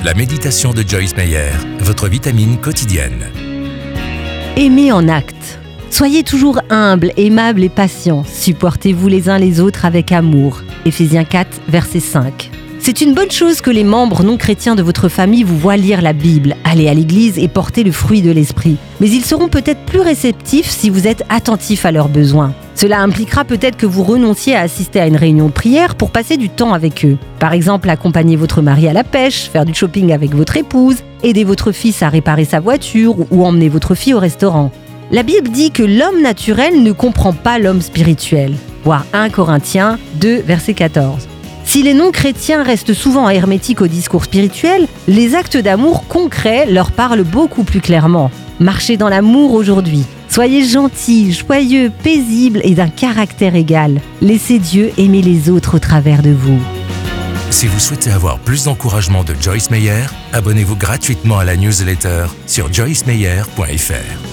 La méditation de Joyce Meyer, votre vitamine quotidienne. Aimez en acte. Soyez toujours humbles, aimables et patients. Supportez-vous les uns les autres avec amour. Éphésiens 4, verset 5. C'est une bonne chose que les membres non chrétiens de votre famille vous voient lire la Bible, aller à l'église et porter le fruit de l'esprit. Mais ils seront peut-être plus réceptifs si vous êtes attentifs à leurs besoins. Cela impliquera peut-être que vous renonciez à assister à une réunion de prière pour passer du temps avec eux. Par exemple, accompagner votre mari à la pêche, faire du shopping avec votre épouse, aider votre fils à réparer sa voiture ou emmener votre fille au restaurant. La Bible dit que l'homme naturel ne comprend pas l'homme spirituel. Voir 1 Corinthiens 2, verset 14. Si les non-chrétiens restent souvent hermétiques au discours spirituel, les actes d'amour concrets leur parlent beaucoup plus clairement. Marchez dans l'amour aujourd'hui. Soyez gentils, joyeux, paisibles et d'un caractère égal. Laissez Dieu aimer les autres au travers de vous. Si vous souhaitez avoir plus d'encouragement de Joyce Meyer, abonnez-vous gratuitement à la newsletter sur joycemeyer.fr.